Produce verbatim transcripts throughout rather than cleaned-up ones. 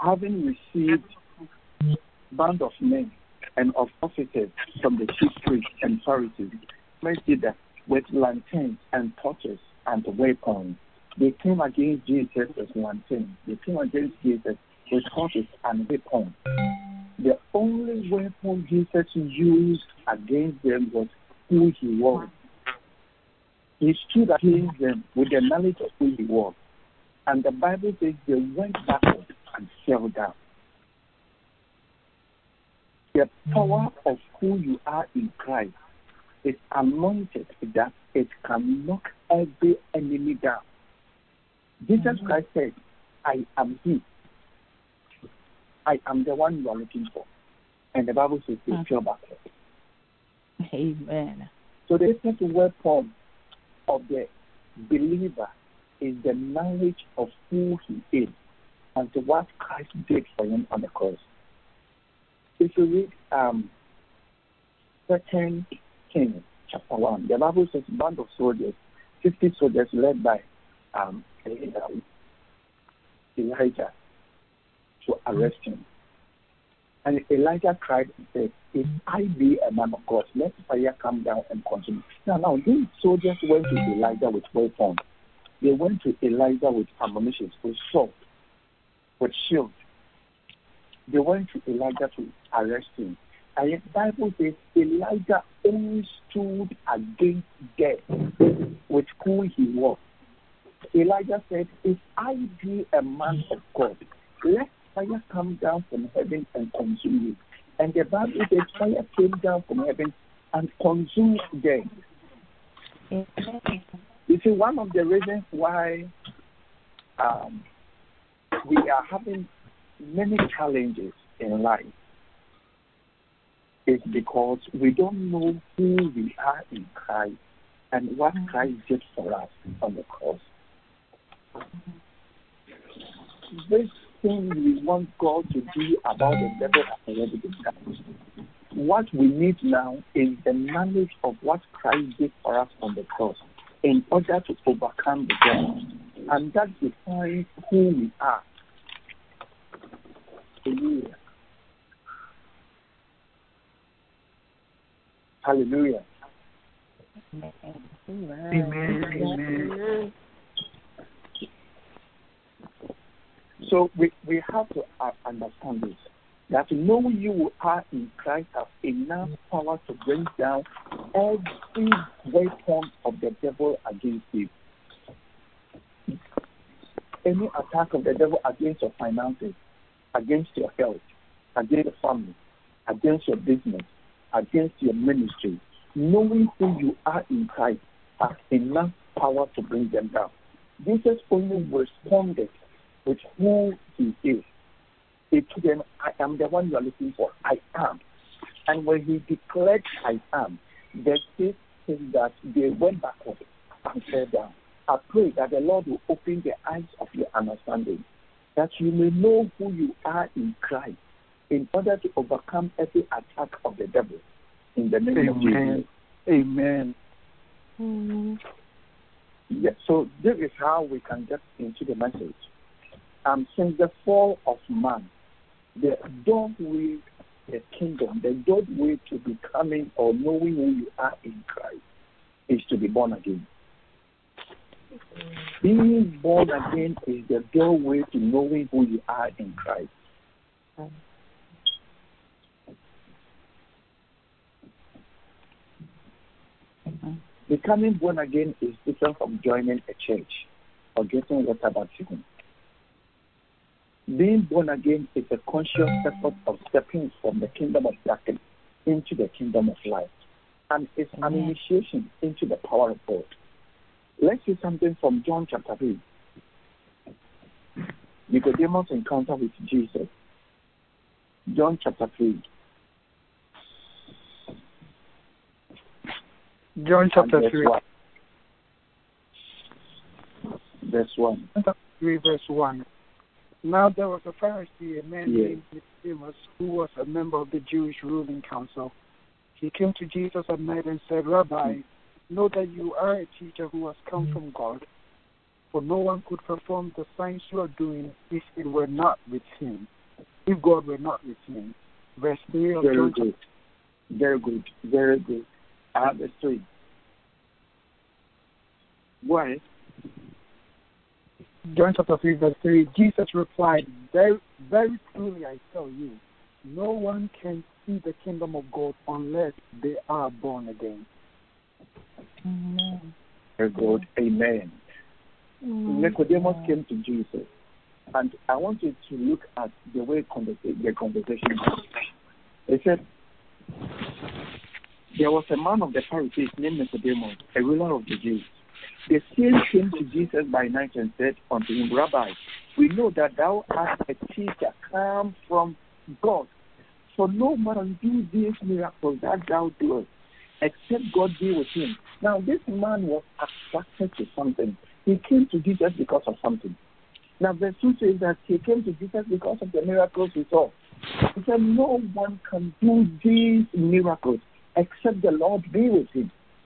having received band of men and of officers from the chief priests and Pharisees, thither with lanterns and torches and weapons. They came against Jesus with lanterns. They came against Jesus with torches and weapons. The only weapon Jesus used against them was who he was. He stood against them with the knowledge of who he was. And the Bible says they went backward and fell down. The power of who you are in Christ is anointed that it can knock every enemy down. Jesus Christ said, I am he. I am the one you are looking for. And the Bible says they fell backward. Amen. So the second weapon of the believer is the knowledge of who he is and what Christ did for him on the cross. If you read um, Second Kings chapter one, the Bible says a band of soldiers, fifty soldiers led by um, Elijah to arrest him. And Elijah cried and said, if I be a man of God, let fire come down and consume. Now, now these soldiers went to Elijah with weapons. They went to Elijah with ammunition, with sword, with shield. They went to Elijah to arrest him. And the Bible says Elijah only stood against death with who he was. Elijah said, if I be a man of God, let fire come down from heaven and consume you. And the Bible says fire came down from heaven and consumed them. You see, one of the reasons why um, we are having many challenges in life is because we don't know who we are in Christ and what Christ did for us on the cross. This thing we want God to do about the devil has already been done. What we need now is the knowledge of what Christ did for us on the cross in order to overcome the devil. And that defines who we are. Hallelujah. Hallelujah. Amen. Amen. So we, we have to uh, understand this, that knowing you are in Christ has enough power to bring down every weapon of the devil against you. Any attack of the devil against your finances, against your health, against your family, against your business, against your ministry, knowing who you are in Christ has enough power to bring them down. Jesus only responded with who he is. He told them, I am the one you are looking for. I am. And when he declared I am, the state says that they went backward and fell down. I pray that the Lord will open the eyes of your understanding, that you may know who you are in Christ in order to overcome every attack of the devil. In the name Amen. of Jesus. Amen. Mm-hmm. Yeah, so this is how we can get into the message. Um, since the fall of man, the doorway, the kingdom, the doorway to becoming or knowing who you are in Christ is to be born again. Being born again is the doorway to knowing who you are in Christ. Becoming born again is different from joining a church or getting water baptism. Being born again is a conscious effort of stepping from the kingdom of darkness into the kingdom of light. And it's an initiation into the power of God. Let's see something from John chapter three. Nicodemus' encounter with Jesus. John chapter three. John chapter three. One. Verse one. three, verse one. Now there was a Pharisee, a man yes. named Nicodemus, who was a member of the Jewish ruling council. He came to Jesus at night and said, Rabbi, know that you are a teacher who has come from God, For no one could perform the signs you are doing if it were not with him, if God were not with him. Verse three of Very John. good. Very good. Very good. I have a story. Why? John chapter three, verse three, Jesus replied, very, very truly I tell you, no one can see the kingdom of God unless they are born again. Amen. Very good. Amen. Amen. Nicodemus came to Jesus, and I want you to look at the way conversa- the conversation was. He said, there was a man of the Pharisees named Nicodemus, a ruler of the Jews. The same came to Jesus by night and said unto him, Rabbi, we know that thou art a teacher come from God. For no man do these miracles that thou doest, except God be with him. Now this man was attracted to something. He came to Jesus because of something. Now verse two says that he came to Jesus because of the miracles he saw. He said, no one can do these miracles except the Lord be with him.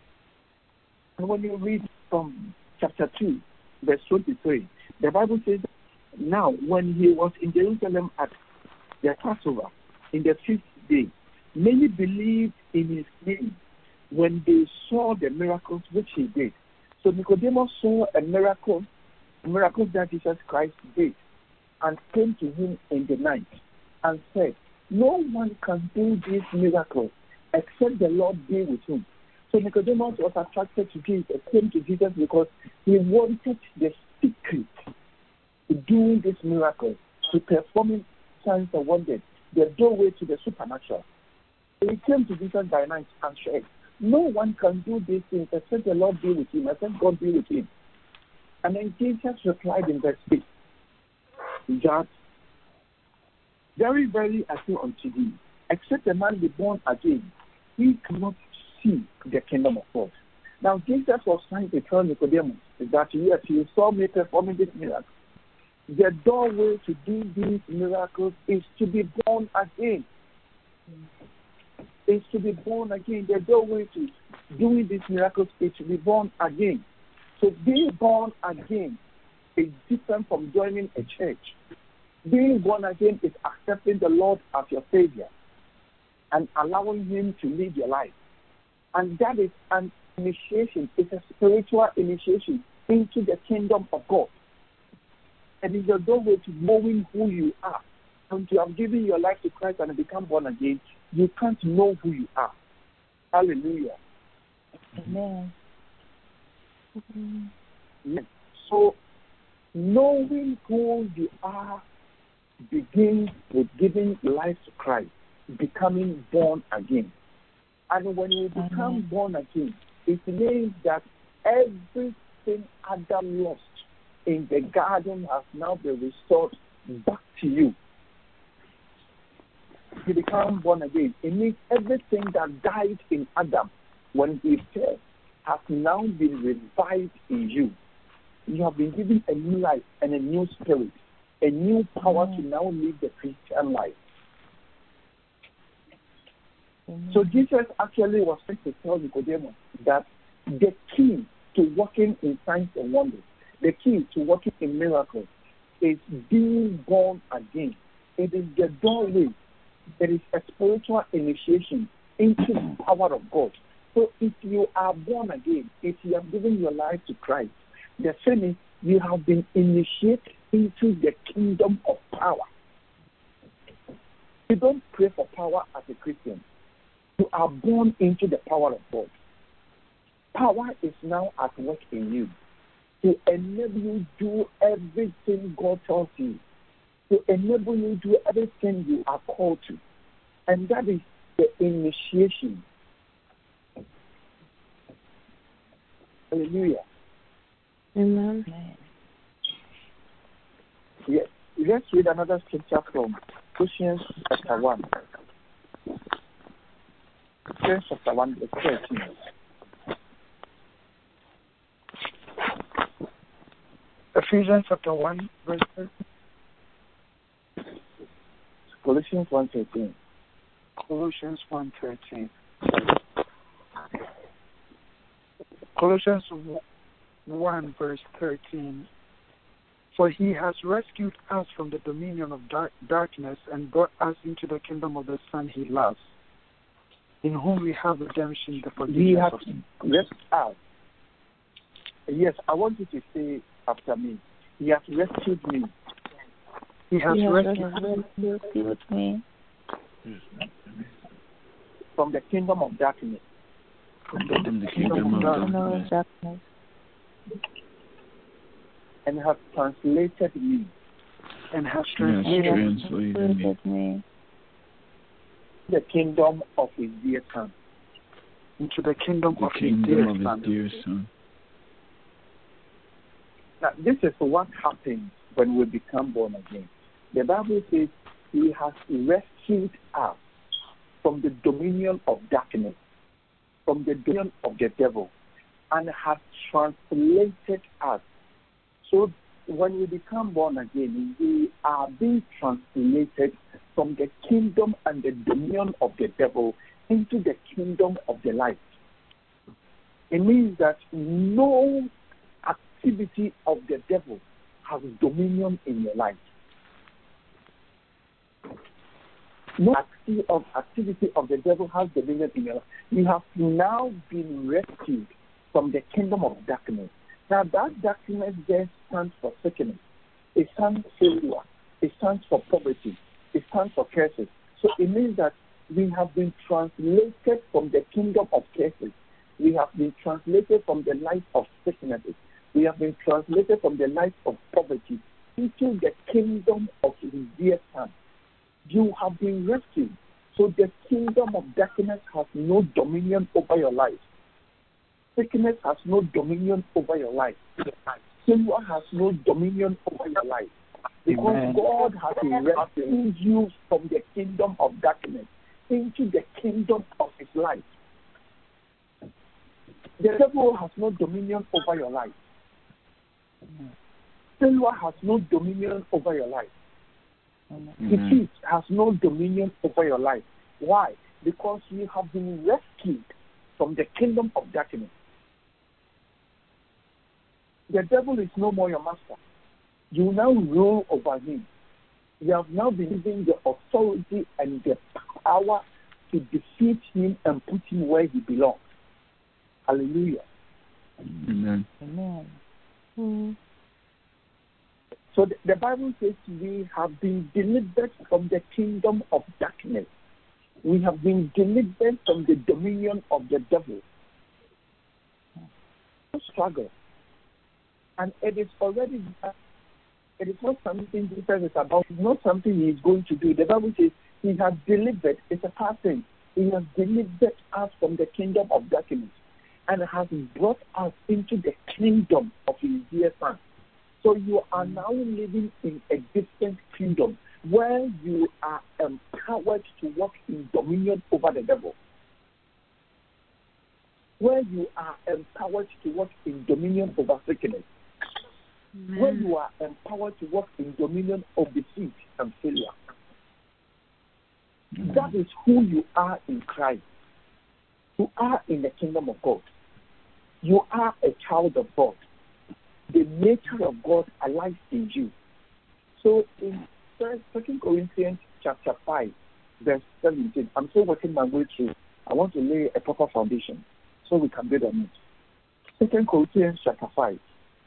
And when you read from chapter two, verse twenty-three, the Bible says, now when he was in Jerusalem at the Passover, in the fifth day, many believed in his name when they saw the miracles which he did. So Nicodemus saw a miracle, a miracle that Jesus Christ did, and came to him in the night and said, no one can do these miracles except the Lord be with him. So Nicodemus was attracted to Jesus, came to Jesus because he wanted the secret to doing this miracle, to performing signs and wonders, the doorway to the supernatural. So he came to Jesus by night and said, no one can do these things except the Lord be with him, except God be with him. And then Jesus replied in verse six, that very, very I say unto thee, except a man be born again, he cannot see the kingdom of God. Now Jesus was trying to tell Nicodemus that yes, you saw me performing this miracle. The doorway to do these miracles is to be born again. Is to be born again. The doorway to doing these miracles is to be born again. So being born again is different from joining a church. Being born again is accepting the Lord as your Savior and allowing him to lead your life. And that is an initiation. It's a spiritual initiation into the kingdom of God. And it's the doorway to knowing who you are. And to have given your life to Christ and become born again, you can't know who you are. Hallelujah. Amen. Yes. So, knowing who you are begins with giving life to Christ, becoming born again. And when you become Amen. Born again, it means that everything Adam lost in the garden has now been restored back to you. You become born again. It means everything that died in Adam when he fell has now been revived in you. You have been given a new life and a new spirit, a new power Amen. To now live the Christian life. Amen. So Jesus actually was trying to tell Nicodemus that the key to working in signs and wonders, the key to working in miracles, is being born again. It is the doorway. It is a spiritual initiation into the power of God. So if you are born again, if you have given your life to Christ, the thing is you have been initiated into the kingdom of power. You don't pray for power as a Christian. You are born into the power of God. Power is now at work in you to enable you to do everything God tells you, to enable you to do everything you are called to. And that is the initiation. Hallelujah. Amen. Yes. Let's read another scripture from Colossians chapter one. Colossians chapter one, verse thirteen. Ephesians chapter one, verse thirteen. Colossians one thirteen. Colossians one thirteen. Colossians one verse thirteen. For he has rescued us from the dominion of dark, darkness and brought us into the kingdom of the Son he loves, in whom we have redemption, the He forgiveness has of sin. rescued us. Yes, I want you to say after me. He has rescued me He has He has rescued rescued me from the kingdom of darkness from the, From the kingdom kingdom of of darkness from darkness. darkness and has translated me and has Yes, translated and translated has me translated me the kingdom of his dear Son. into the kingdom the of his dear kingdom of his Son. dear Son. Now, this is what happens when we become born again. The Bible says he has rescued us from the dominion of darkness, from the dominion of the devil, and has translated us. So when we become born again, we are being translated from the kingdom and the dominion of the devil into the kingdom of the light. It means that no activity of the devil has dominion in your life. No activity of, activity of the devil has dominion in your life. You have now been rescued from the kingdom of darkness. Now that darkness there stands for sickness. It stands for failure. It stands for poverty. It stands for curses. So it means that we have been translated from the kingdom of curses. We have been translated from the life of sicknesses. We have been translated from the life of poverty into the kingdom of his dear Son. You have been rescued. So the kingdom of darkness has no dominion over your life. Sickness has no dominion over your life. Sin has no dominion over your life. Because Amen. God has rescued you from the kingdom of darkness into the kingdom of his life. The devil has no dominion over your life. Failure has no dominion over your life. Defeat has no dominion over your life. Why? Because you have been rescued from the kingdom of darkness. The devil is no more your master. You now rule over him. You have now been given the authority and the power to defeat him and put him where he belongs. Hallelujah. Amen. Amen. Mm. So the, the Bible says we have been delivered from the kingdom of darkness. We have been delivered from the dominion of the devil. No struggle. And it is already, it is not something Jesus is about, it's not something he is going to do. The Bible says he has delivered, it's a past tense, he has delivered us from the kingdom of darkness and has brought us into the kingdom of his dear Son. So you are now living in a different kingdom where you are empowered to walk in dominion over the devil. Where you are empowered to walk in dominion over sickness. Amen. Where you are empowered to walk in dominion of defeat and failure. Amen. That is who you are in Christ. You are in the kingdom of God. You are a child of God. The nature of God alive in you. So in Second Corinthians chapter five, verse seventeen, I'm still working my way through. I want to lay a proper foundation so we can build on it. Second Corinthians chapter five.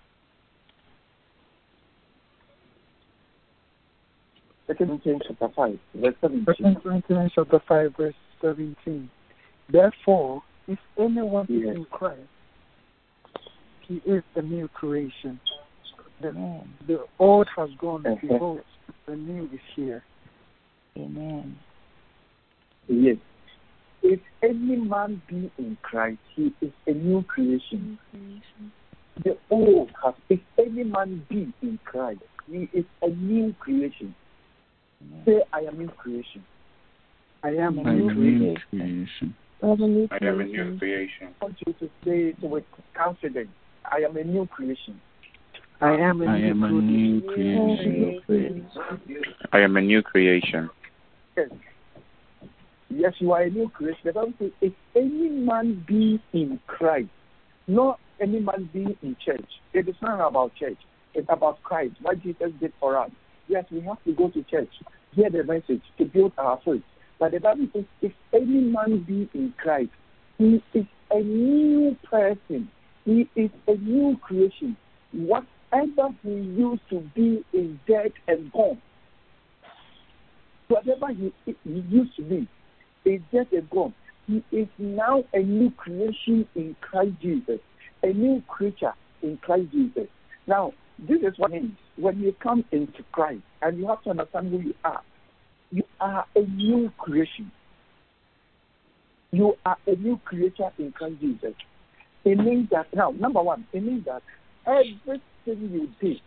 Second Corinthians chapter five, verse seventeen. Second Corinthians chapter five, verse seventeen. Therefore, if anyone is Yes. in Christ, he is a new creation. The, Amen. the old has gone, Uh-huh. behold, the new is here. Amen. Yes. If any man be in Christ, he is a new creation. The old has, if any man be in Christ, he is a new creation. Amen. Say, I am new creation. I am a I new am creation. new creation. I am a new I am a new creation. creation. I want you to say it with confidence. I am a new creation. I am a I new am a creation. new creation. I am a new creation. Yes. Yes, you are a new creation. The Bible says, if any man be in Christ, not any man be in church. It is not about church. It's about Christ, what Jesus did for us. Yes, we have to go to church, hear the message to build our faith. But the Bible says, if any man be in Christ, he is a new person. He is a new creation. Whatever he used to be is dead and gone. Whatever he, he used to be is dead and gone. He is now a new creation in Christ Jesus, a new creature in Christ Jesus. Now, this is what it means. When you come into Christ, and you have to understand who you are, you are a new creation. You are a new creature in Christ Jesus. It means that, now, number one, it means that everything you did,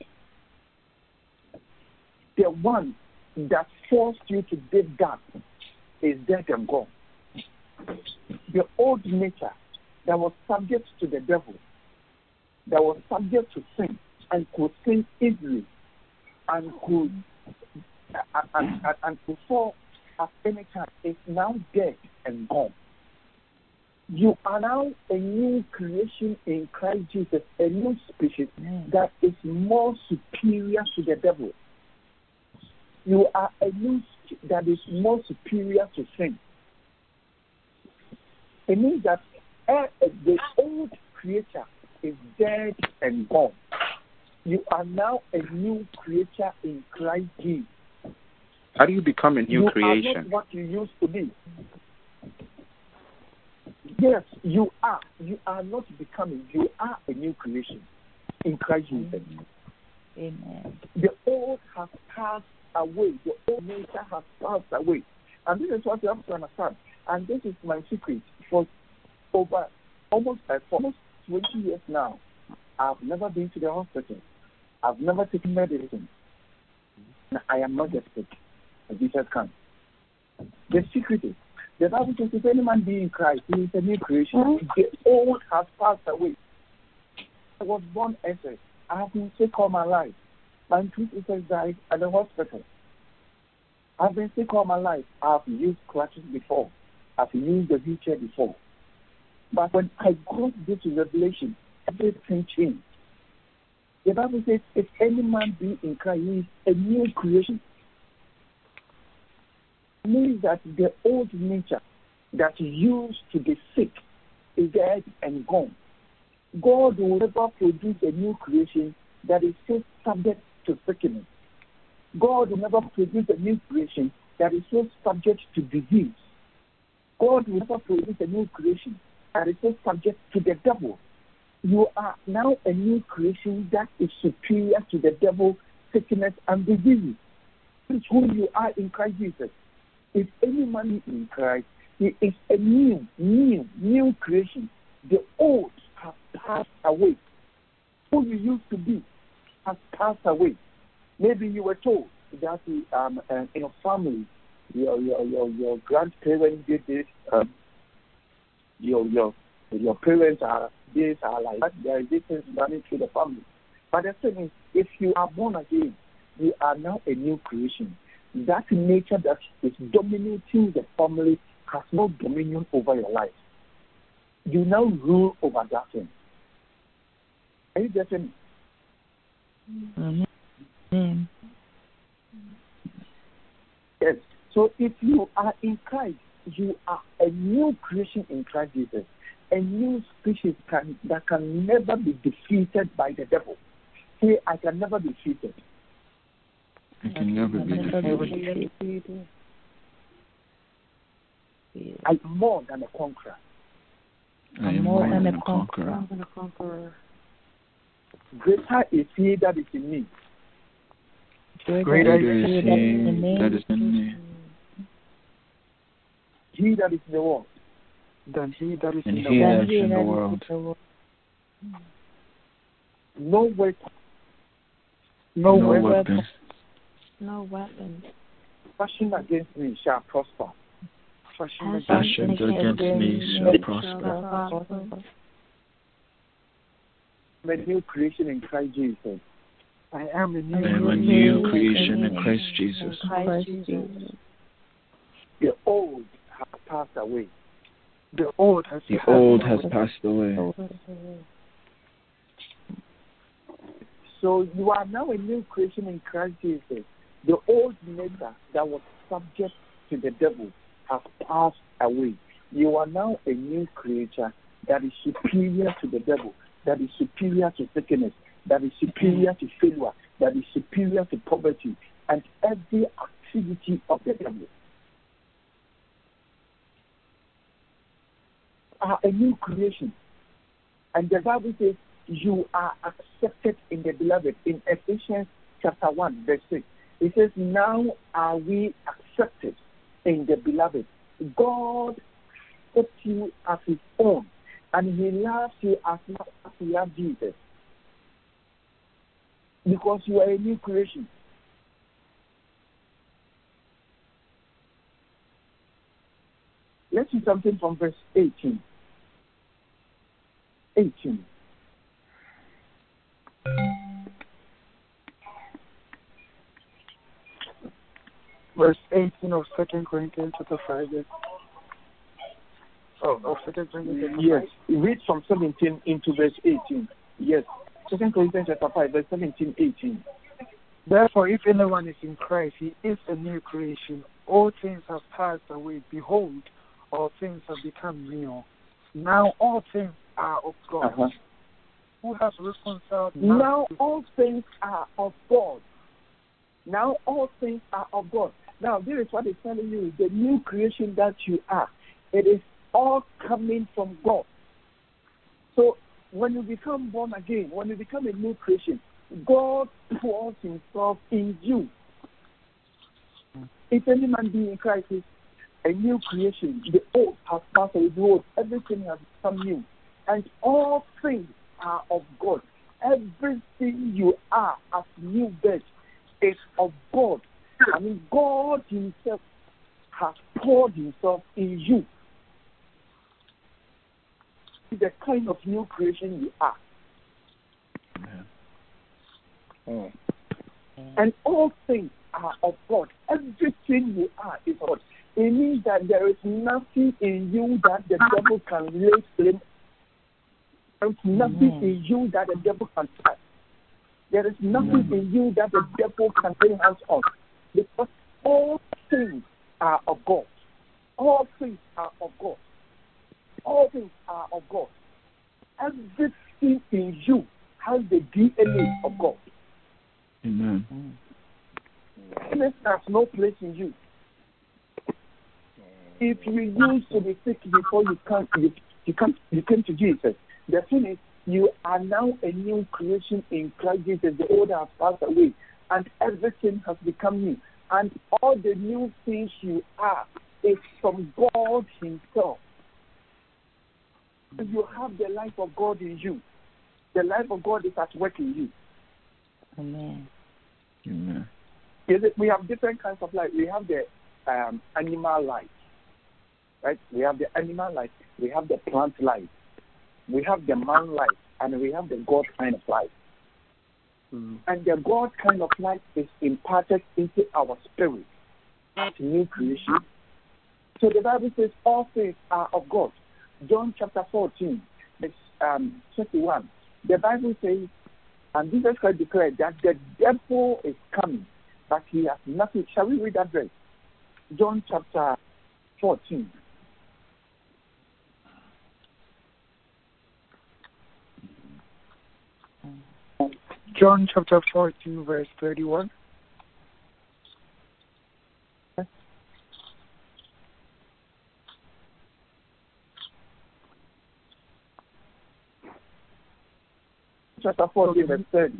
the one that forced you to dig that is dead and gone. The old nature that was subject to the devil, that was subject to sin, and could sin easily, and could and, and, and, and could fall at any time, is now dead and gone. You are now a new creation in Christ Jesus, a new species that is more superior to the devil. You are a new that is more superior to sin. It means that uh, the old creature is dead and gone. You are now a new creature in Christ Jesus. How do you become a new you creation? You are not what you used to be. Yes, you are. You are not becoming. You are a new creation in Christ Jesus. Amen. The old has passed away. The old nature has passed away. And this is what you have to understand. And this is my secret. For over almost uh, for almost twenty years now, I've never been to the hospital. I've never taken medicine. I am not just sick. Jesus can. The secret is, the Bible says, if any man be in Christ, he is a new creation. Mm-hmm. The old has passed away. I was born as a, I have been sick all my life. My two sisters died at the hospital. I've been sick all my life. I've used crutches before. I've used the wheelchair before. But when I got this revelation, everything changed. The Bible says, if any man be in Christ, he is a new creation. It means that the old nature that used to be sick is dead and gone. God will never produce a new creation that is so subject to sickness. God will never produce a new creation that is so subject to disease. God will never produce a new creation that is so subject to the devil. You are now a new creation that is superior to the devil, sickness, and disease. This is who you are in Christ Jesus. If any man is in Christ, he is a new, new, new creation. The old has passed away. Who you used to be has passed away. Maybe you were told that um, uh, in your family, your your your, your grandparents did this. Um, your your your parents are this are like that. There is this thing running through the family. But the thing is, if you are born again, you are now a new creation. That nature that is dominating the family has no dominion over your life. You now rule over that thing. Are you getting it? Amen. Yes. So if you are in Christ, you are a new creation in Christ Jesus. A new species can, that can never be defeated by the devil. Say, I can never be defeated. I can never be defeated. I'm more than a conqueror. I am more than a conqueror. conqueror. Greater is he that is in me. Greater is he that is in me. He that is in the world. Than he that is And in the he world. that is in the world. No weapon. No, No weapon. weapon. No weapon. Fashioned against me shall prosper. Fashioned Fashioned against me shall prosper. I'm a new creation in Christ Jesus. I am a new, I am a new creation in Christ Jesus. Christ Jesus. The old has passed away. The old has The passed old away. has passed away. So you are now a new creation in Christ Jesus. The old nature that was subject to the devil has passed away. You are now a new creature that is superior to the devil, that is superior to sickness, that is superior to failure, that is superior to poverty, and every activity of the devil. Are a new creation. And the Bible says you are accepted in the beloved. In Ephesians chapter one, verse six, it says, now are we accepted in the beloved. God accepts you as his own, and he loves you as much as he loves Jesus. Because you are a new creation. Let's see something from verse eighteen. eighteen. Verse eighteen of Second Corinthians chapter five. Oh, of Second Corinthians chapter yes. five. Read from seventeen into verse eighteen. Yes. Second Corinthians chapter five, verse seventeen, eighteen. Therefore, if anyone is in Christ, he is a new creation. All things have passed away. Behold, all things have become new. Now all things are of God, uh-huh. who has reconciled. Now all things are of God. Now all things are of God. Now this is what it's telling you: the new creation that you are, it is all coming from God. So when you become born again, when you become a new creation, God pours himself in you. If any man be in Christ, is a new creation. The old has passed away. Behold, everything has become new. And all things are of God. Everything you are as new birth is of God. I mean, God himself has poured himself in you. The kind of new creation you are. Mm. And all things are of God. Everything you are is of God. It means that there is nothing in you that the devil can lay claim. There is nothing mm. in you that the devil can touch. There is nothing mm. in you that the devil can lay hands on. Because all things are of God. All things are of God. All things are of God. Everything in you has the D N A of God. Amen. Sickness has no place in you. If you used to be sick before you come, you, you come, you came to Jesus, the thing is, you are now a new creation in Christ Jesus. The old has passed away, and everything has become new. And all the new things you are is from God himself. You have the life of God in you. The life of God is at work in you. Amen. Amen. We have different kinds of life. We have the um, animal life, right? We have the animal life. We have the plant life. We have the man life, and we have the God kind of life. Mm. And the God kind of life is imparted into our spirit. That's new creation. So the Bible says all things are of God. John chapter fourteen, verse um, twenty-one. The Bible says, and Jesus Christ declared that the devil is coming, but he has nothing. Shall we read that verse? John chapter fourteen. John chapter fourteen, verse thirty-one. Chapter fourteen, verse thirty.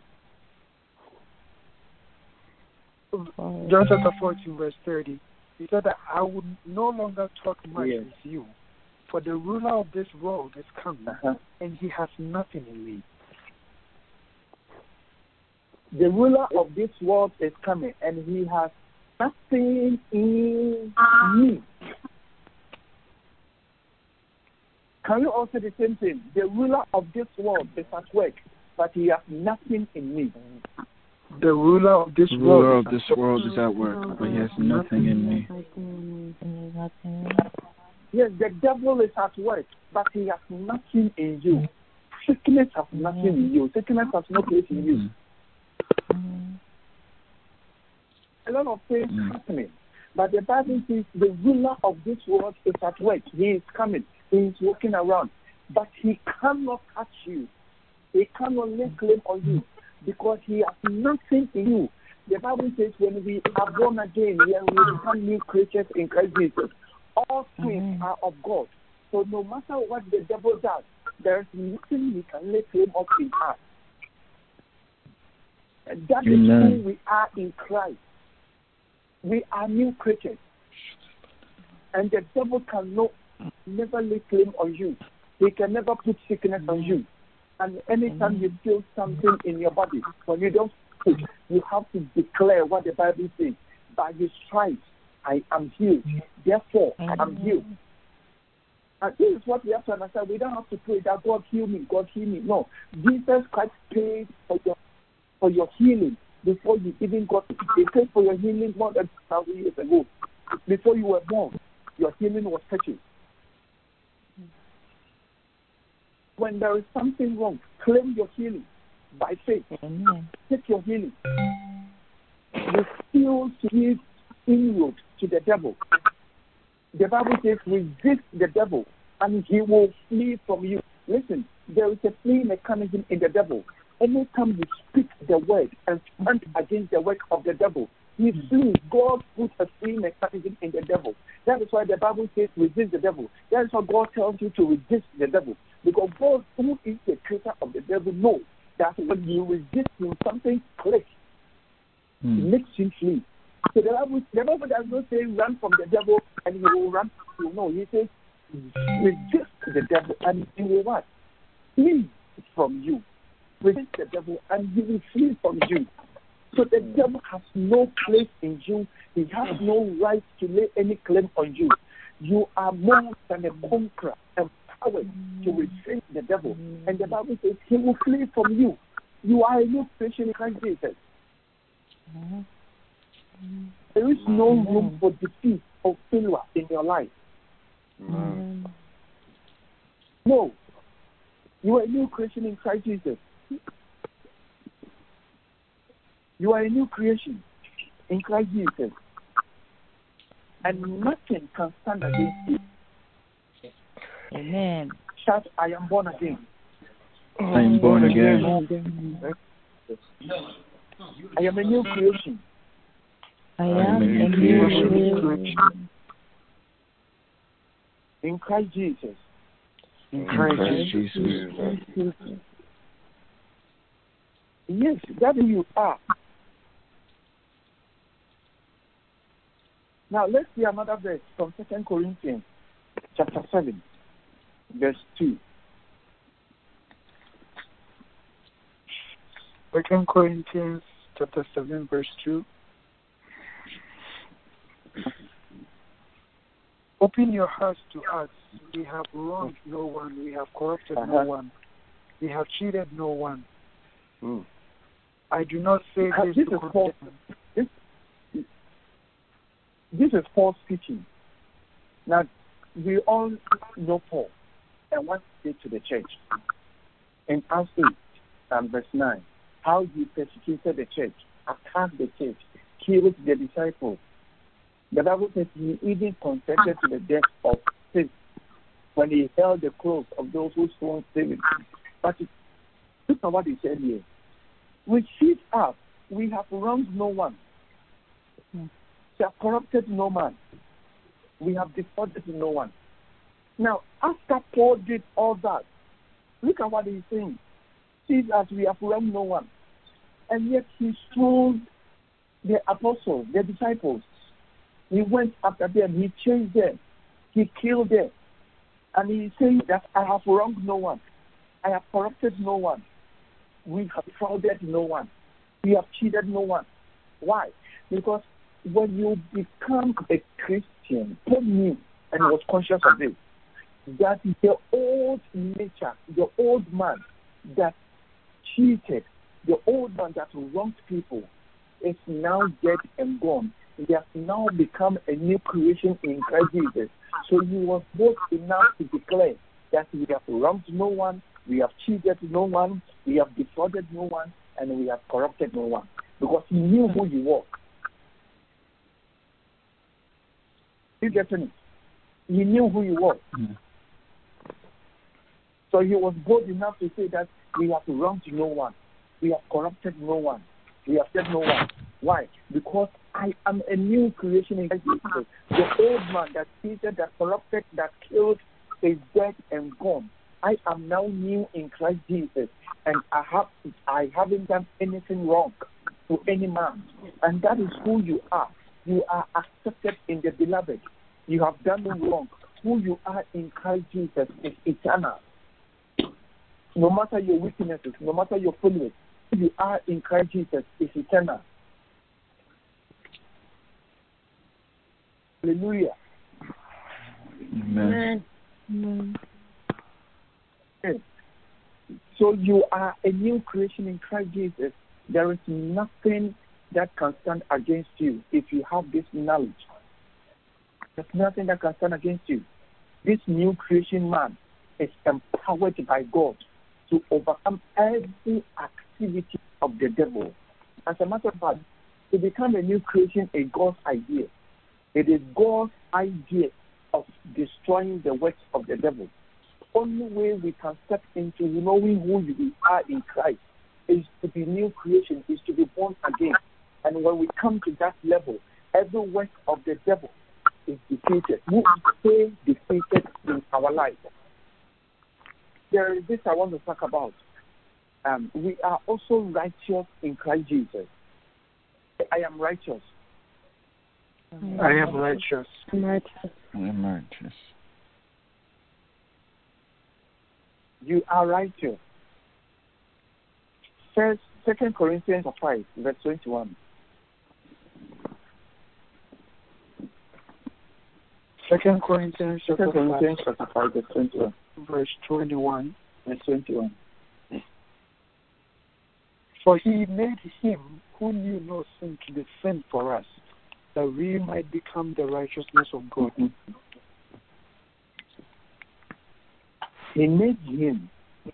John chapter fourteen, verse thirty. He said that I would no longer talk much yes. with you, for the ruler of this world is coming, uh-huh. and he has nothing in me. The ruler of this world is coming, and he has nothing in me. Can you also the same thing? The ruler of this world is at work, but he has nothing in me. The ruler of this the world, ruler of this world is at work, but he has nothing in me. Yes, the devil is at work, but he has nothing in you. Sickness has nothing in you. Sickness has no place in you. Mm. A lot of things Mm. happening. But the Bible says the ruler of this world is at work. He is coming. He is walking around. But he cannot touch you. He cannot lay claim on you because he has nothing in you. The Bible says when we are born again, when we become new creatures in Christ Jesus, all things Amen. are of God. So no matter what the devil does, there is nothing he can lay claim of in us. And that is Amen. who we are in Christ. We are new creatures. And the devil cannot never lay claim on you. He can never put sickness on you. And anytime you feel something in your body, when you don't speak, you have to declare what the Bible says. By his stripes, I am healed. Therefore, I am healed. And this is what we have to understand. We don't have to pray that God heal me, God heal me. No. Jesus Christ paid for your, for your healing before you even got it. He paid for your healing more than two thousand years ago. Before you were born, your healing was purchased. When there is something wrong, claim your healing by faith. Amen. Take your healing. Refuse to give inroads to the devil. The Bible says, resist the devil and he will flee from you. Listen, there is a flee mechanism in the devil. Anytime you speak the word and stand against the work of the devil, he flees. God put a flee mechanism in the devil. That is why the Bible says, resist the devil. That is why God tells you to resist the devil. Because God, who is the creator of the devil, knows that when you resist him, something clicks. Mm. It makes him flee. So the Bible, the Bible does not say run from the devil and he will run from you. No, he says resist the devil and he will what? Flee from you. Resist the devil and he will flee from you. So the devil has no place in you. He has no right to lay any claim on you. You are more than a conqueror, empowered to resist the devil. And the Bible says he will flee from you. You are a new creation in Christ Jesus. There is no room for defeat or failure in your life. Amen. No. You are a new creation in Christ Jesus. You are a new creation in Christ Jesus. And nothing can stand against you. Amen. Shout, I am born again. I am born again. I am a new creation. I am a new creation. In Christ Jesus. In In Christ Christ Jesus. Jesus. Yes, that you are. Now let's see another verse from Second Corinthians chapter seven, verse two. Second Corinthians chapter seven, verse two. Open your hearts to us. We have wronged no one. We have corrupted Uh-huh. no one. We have cheated no one. Mm. I do not say Uh, this this to is Paul. condemn. This, this is Paul speaking. Now, we all know Paul and what he did to the church. In Acts eight and verse nine, how he persecuted the church, attacked the church, killed the disciples. The Bible says he even consented to the death of Stephen when he held the clothes of those who stoned Stephen. But look at what he said here. We cheat us. We have wronged no one. We have corrupted no man. We have defrauded no one. Now, after Paul did all that, look at what he's saying. See that we have wronged no one. And yet he told the apostles, the disciples, he went after them, he chased them, he killed them. And he said that I have wronged no one. I have corrupted no one. We have defrauded no one. We have cheated no one. Why? Because when you become a Christian, Paul knew and was conscious of this, that the old nature, the old man that cheated, the old man that wronged people is now dead and gone. He has now become a new creation in Christ Jesus. So he was bold enough to declare that we have wronged no one, we have cheated no one, we have defrauded no one, and we have corrupted no one. Because he knew who you were. You get me? He knew who you were. Mm. So he was bold enough to say that we have wronged no one. We have corrupted no one. We have said no one. Why? Because I am a new creation in Christ Jesus. The old man that cheated, that corrupted, that killed is dead and gone. I am now new in Christ Jesus, and I have I haven't done anything wrong to any man. And that is who you are. You are accepted in the beloved. You have done no wrong. Who you are in Christ Jesus is eternal. No matter your weaknesses, no matter your failures, who you are in Christ Jesus is eternal. Hallelujah. Amen. Amen. So you are a new creation in Christ Jesus. There is nothing that can stand against you if you have this knowledge. There's nothing that can stand against you. This new creation man is empowered by God to overcome every activity of the devil. As a matter of fact, to become a new creation is God's idea. It is God's idea of destroying the works of the devil. The only way we can step into knowing who we are in Christ is to be new creation, is to be born again. And when we come to that level, every work of the devil is defeated. We stay defeated in our life. There is this I want to talk about. Um, we are also righteous in Christ Jesus. I am righteous. I am righteous. I'm righteous. I am righteous. You are righteous. First, Second Corinthians five, verse twenty-one. Second Corinthians chapter Second Corinthians chapter five, verse twenty-one. verse twenty-one. Verse twenty-one. For he made him who knew no sin to be sin for us, that we might become the righteousness of God. Mm-hmm. He made him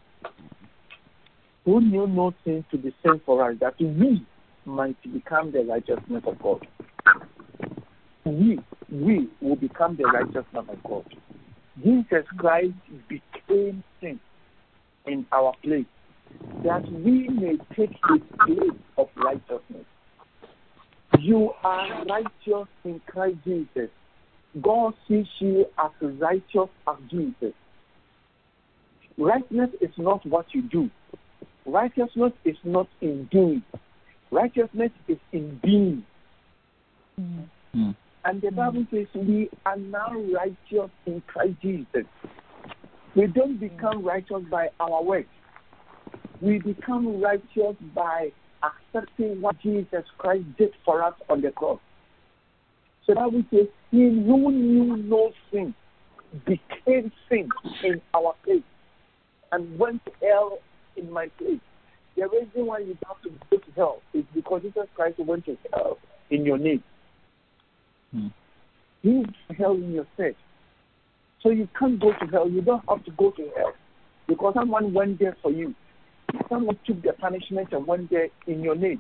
who knew no sin to be sin for us, that we might become the righteousness of God. We, we will become the righteousness of God. Jesus Christ became sin in our place, that we may take his place of righteousness. You are righteous in Christ Jesus. God sees you as righteous as Jesus. Righteousness is not what you do. Righteousness is not in doing. Righteousness is in being. Mm. And the Bible says we are now righteous in Christ Jesus. We don't become righteous by our works. We become righteous by accepting what Jesus Christ did for us on the cross. So that we say, he who knew no sin became sin in our place and went to hell in my place. The reason why you have to go to hell is because Jesus Christ went to hell in your name. Hmm. He went to hell in your stead. So you can't go to hell. You don't have to go to hell because someone went there for you. Someone took the punishment and went there in your name.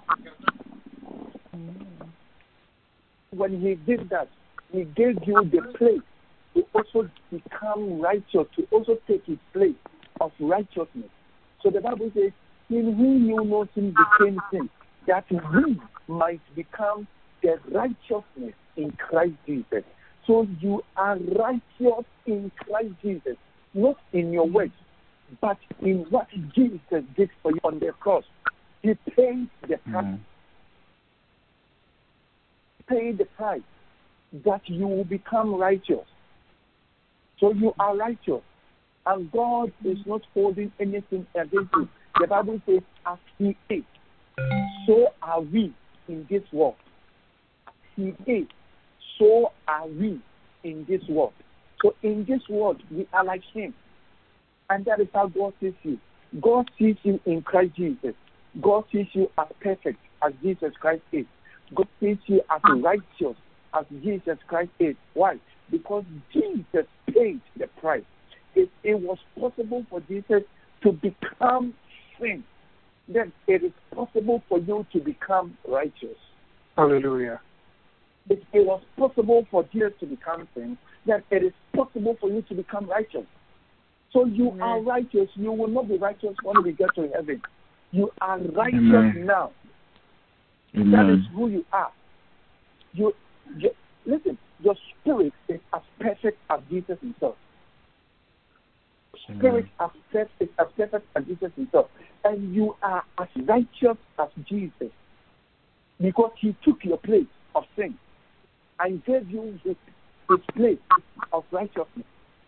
When he did that, he gave you the place to also become righteous, to also take his place of righteousness. So the Bible says, in whom knew no sin became sin, that we might become the righteousness in Christ Jesus. So you are righteous in Christ Jesus, not in your works, but in what Jesus did for you on the cross. He paid the price. Mm. Paid the price that you will become righteous. So you are righteous. And God is not holding anything against you. The Bible says, as he is, so are we in this world. He is, so are we in this world. So in this world, we are like him. And that is how God sees you. God sees you in Christ Jesus. God sees you as perfect as Jesus Christ is. God sees you as righteous as Jesus Christ is. Why? Because Jesus paid the price. If it was possible for Jesus to become sin, then it is possible for you to become righteous. Hallelujah. If it was possible for Jesus to become sin, then it is possible for you to become righteous. So you Amen. Are righteous. You will not be righteous when we get to heaven. You are righteous Amen. Now. Amen. That is who you are. You, you listen. Your spirit is as perfect as Jesus himself. Spirit as perfect, is as perfect as Jesus himself, and you are as righteous as Jesus, because he took your place of sin and gave you his, his place of righteousness.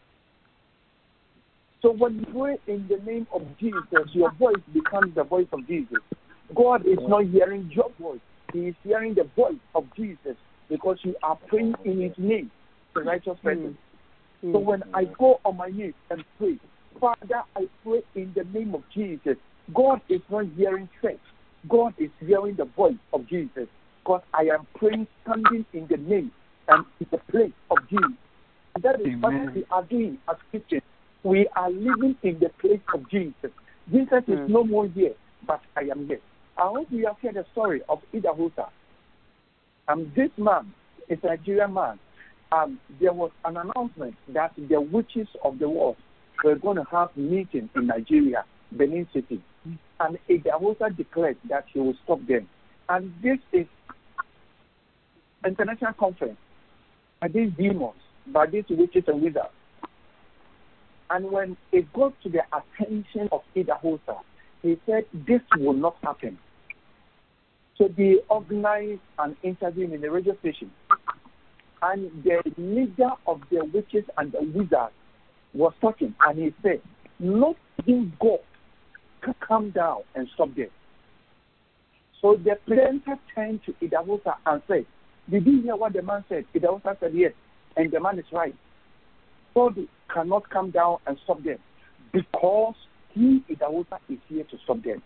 So when you pray in the name of Jesus, your voice becomes the voice of Jesus. God is not hearing your voice. He is hearing the voice of Jesus, because you are praying in his name, the righteous person. Mm. So when I go on my knees and pray, Father, I pray in the name of Jesus. God is not hearing faith. God is hearing the voice of Jesus, because I am praying standing in the name and in the place of Jesus. And that is Amen. What we are doing as Christians. We are living in the place of Jesus. Jesus mm. is no more here, but I am here. I hope you have heard the story of Idahosa. Um, this man is a Nigerian man. Um, there was an announcement that the witches of the world were going to have a meeting in Nigeria, Benin City. And Idahosa declared that he will stop them. And this is international conference by these demons, by these witches and wizards. And when it got to the attention of Idahosa, he said, this will not happen. So they organized an interview in the radio station. And the leader of the witches and the wizards was talking. And he said, not even God can come down and stop them. So the presenter turned to Idahosa and said, did you hear what the man said? Idahosa said, yes. And the man is right. God cannot come down and stop them, because he, Idahosa, is here to stop them.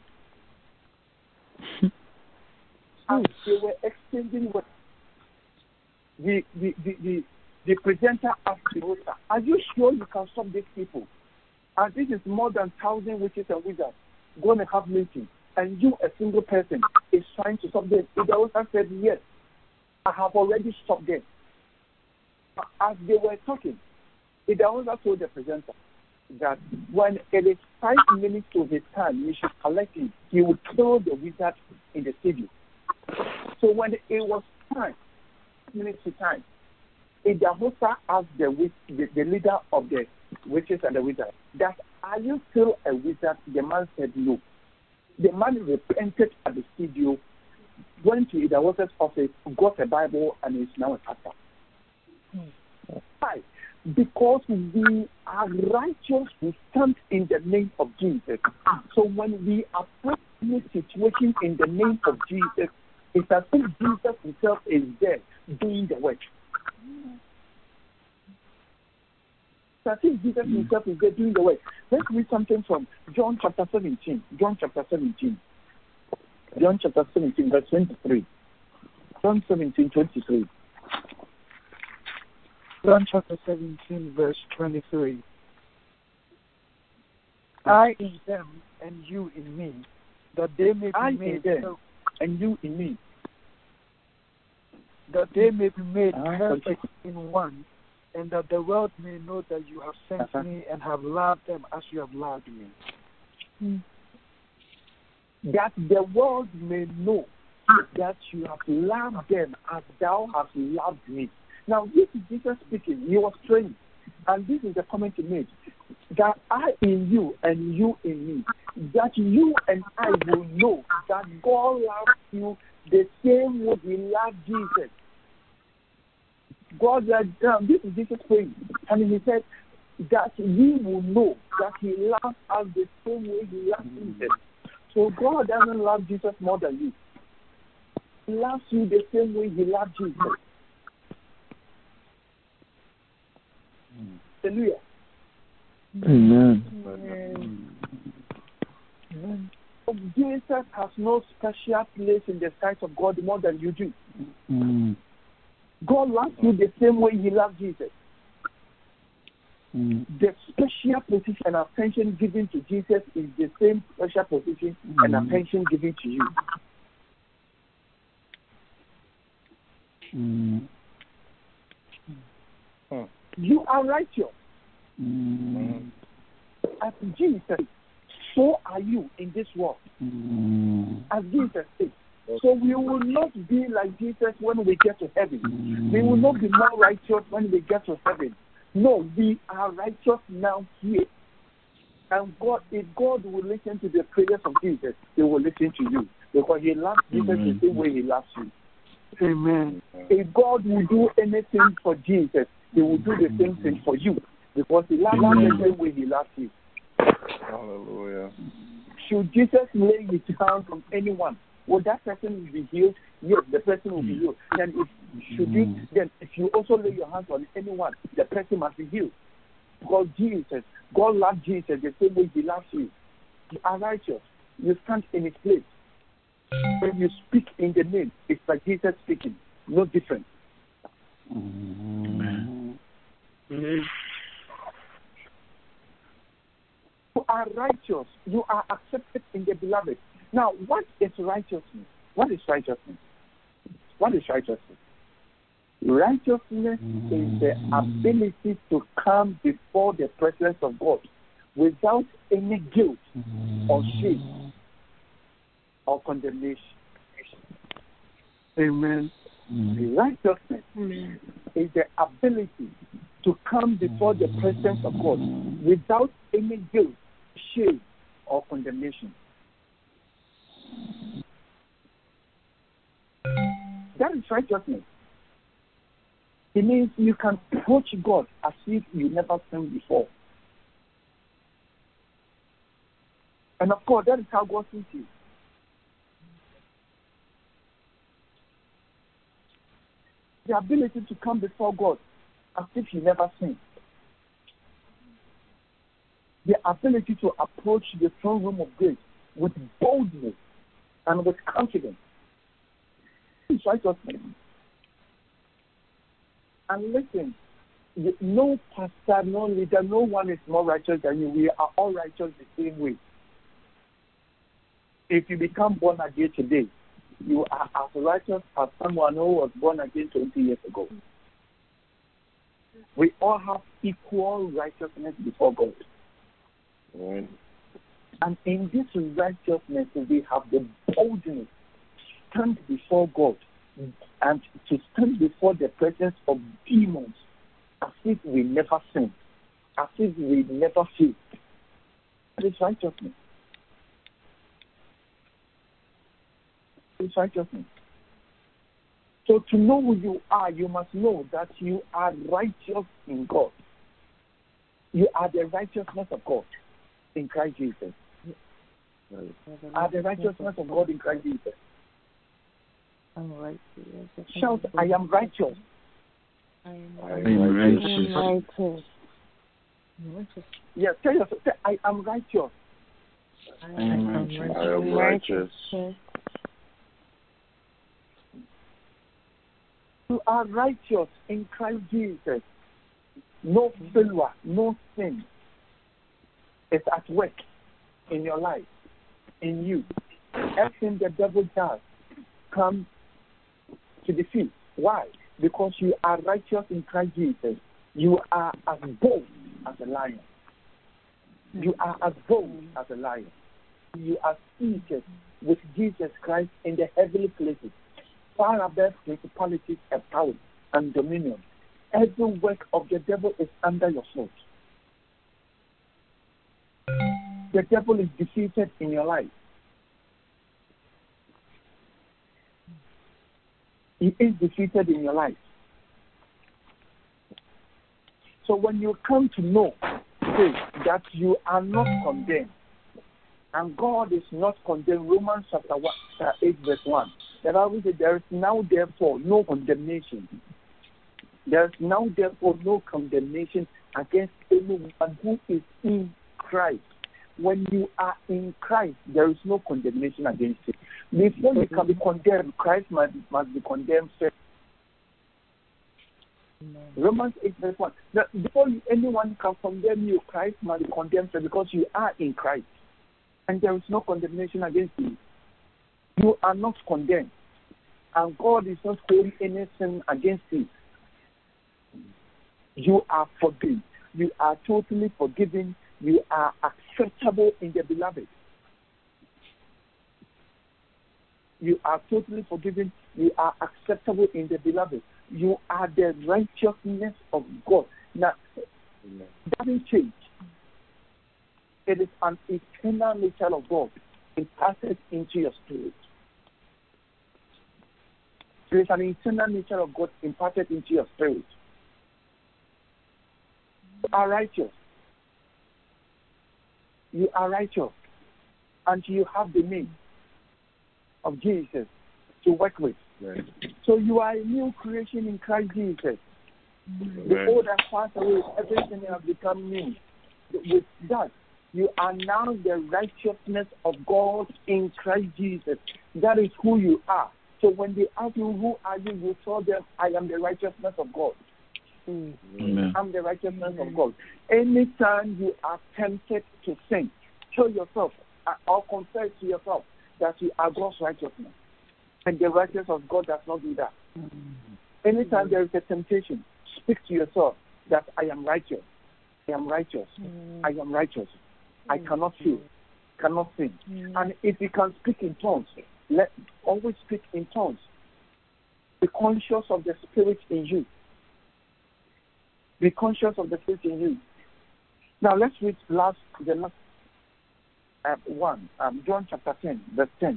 And they were exchanging what the the, the, the, the presenter asked Idahosa, are you sure you can stop these people? And this is more than thousand witches and wizards going to have meetings, and you, a single person, is trying to stop them. Idahosa said, yes, I have already stopped them. As they were talking, Idahosa told the presenter that when it is five minutes to his time, you should collect him. He would kill the wizard in the stadium. So when it was time, minutes to time, Idahosa asked the, the, the leader of the witches and the wizards, that, are you still a wizard? The man said no. The man repented at the studio, went to Idahosa's office, got a Bible, and is now a pastor. Hmm. Why? Because we are righteous, we stand in the name of Jesus. So when we approach any situation in the name of Jesus, it's as if Jesus himself is there doing the work. It's as if Jesus himself is there doing the work. Let's read something from John chapter seventeen. John chapter seventeen. John chapter seventeen, verse twenty-three. John seventeen, twenty-three. John chapter seventeen, verse twenty-three. I in them and you in me, that they may be I made in them and you in me, that they may be made uh, perfect in one, and that the world may know that you have sent uh-huh. me and have loved them as you have loved me. Hmm. That the world may know that you have loved them as thou hast loved me. Now, this is Jesus speaking. He was praying. And this is the comment he made. That I in you and you in me. That you and I will know that God loves you the same way he loved Jesus. God said, um, this is Jesus praying. And he said that we will know that he loves us the same way he loved Jesus. So God doesn't love Jesus more than you. He loves you the same way he loved Jesus. Hallelujah. Amen. Amen. Jesus has no special place in the sight of God more than you do. Mm. God loves you the same way he loved Jesus. Mm. The special position and attention given to Jesus is the same special position mm. and attention given to you. Mm. Mm. You are righteous. Mm. As Jesus said, so are you in this world. Mm. As Jesus said. So we will not be like Jesus when we get to heaven. Mm. We will not be more righteous when we get to heaven. No, we are righteous now here. And God, if God will listen to the prayers of Jesus, He will listen to you. Because He loves Jesus Amen. The same way He loves you. Amen. If God will do anything for Jesus, He will do the same thing for you. Because He loves you the same way He loves you. Hallelujah. Should Jesus lay His hands on anyone, will that person be healed? Yes, the person will be healed. Then if should you then if you also lay your hands on anyone, the person must be healed. Because Jesus, God loves Jesus the same way He loves you. You are righteous. You stand in His place. When you speak in the name, it's like Jesus speaking. No different. Amen. Mm-hmm. You are righteous. You are accepted in the beloved. Now, what is righteousness? What is righteousness? What is righteousness? Righteousness is the ability to come before the presence of God without any guilt or shame or condemnation. Amen. Mm-hmm. Righteousness mm-hmm. is the ability to come before the presence of God without any guilt, shame, or condemnation. That is righteousness. It means you can approach God as if you never sinned before. And of course, that is how God sees you. The ability to come before God as if you never sinned. The ability to approach the throne room of grace with boldness and with confidence. It's righteousness. And listen, no pastor, no leader, no one is more righteous than you. We are all righteous the same way. If you become born again today, you are as righteous as someone who was born again twenty years ago. We all have equal righteousness before God. Right. And in this righteousness, we have the boldness to stand before God and to stand before the presence of demons as if we never sinned, as if we never failed. That is righteousness. It's righteousness. So to know who you are, you must know that you are righteous in God. You are the righteousness of God in Christ Jesus. You are the righteousness of God in Christ Jesus. I'm righteous. Shout, I am righteous. I am righteous. righteous. Yes, tell yourself, say, I am righteous. I am righteous. I am righteous. You are righteous in Christ Jesus. No failure, no sin is at work in your life, in you. Everything the devil does comes to defeat. Why? Because you are righteous in Christ Jesus. You are as bold as a lion. You are as bold as a lion. You are seated with Jesus Christ in the heavenly places, far above principalities and powers and dominion. Every work of the devil is under your foot. The devil is defeated in your life. He is defeated in your life. So when you come to know say, that you are not condemned, and God is not condemned, Romans chapter one, eight, verse one. The Bible says there is now therefore no condemnation. There is now therefore no condemnation against anyone who is in Christ. When you are in Christ, there is no condemnation against you. Before you can be condemned, Christ must, must be condemned first. Romans eight verse one. Now, before you, anyone can condemn you, Christ must condemn you because you are in Christ. And there is no condemnation against you. You are not condemned. And God is not holding any sin against you. You are forgiven. You are totally forgiven. You are acceptable in the beloved. You are totally forgiven. You are acceptable in the beloved. You are the righteousness of God. Now, it doesn't change. It is an eternal nature of God imparted into your spirit. It is an eternal nature of God imparted into your spirit. You are righteous. You are righteous. And you have the name of Jesus to work with. Right. So you are a new creation in Christ Jesus. Right. The old has passed away, everything has become new. With that, you are now the righteousness of God in Christ Jesus. That is who you are. So when they ask you, who are you, you tell them, I am the righteousness of God. Mm. I'm the righteousness of God. Anytime you are tempted to sin, tell yourself or confess to yourself that you are God's righteousness. And the righteousness of God does not do that. Mm-hmm. Anytime there is a temptation, speak to yourself that I am righteous. I am righteous. Mm-hmm. I am righteous. Mm-hmm. I cannot sin. Cannot sin. Mm-hmm. And if you can speak in tongues, let always speak in tongues. Be conscious of the Spirit in you. Be conscious of the Spirit in you. Now let's read last the last uh, one. Um, John chapter ten, verse ten.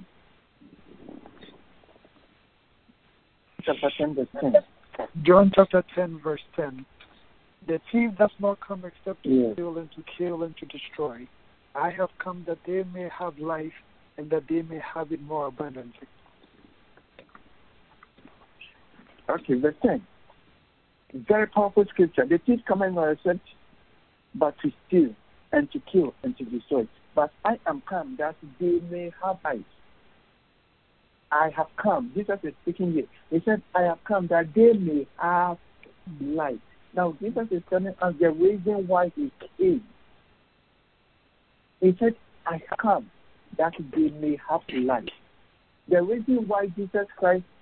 Chapter ten, verse ten. John chapter ten, verse ten. The thief does not come except to yes. steal and to kill and to destroy. I have come that they may have life and that they may have it more abundantly. Okay, verse ten. Very powerful scripture. The thief cometh not except but to steal and to kill and to destroy. But I am come that they may have life. I have come. Jesus is speaking here. He said, I have come that they may have life. Now, Jesus is telling us the reason why he came. He said, I have come that they may have life. The reason why Jesus Christ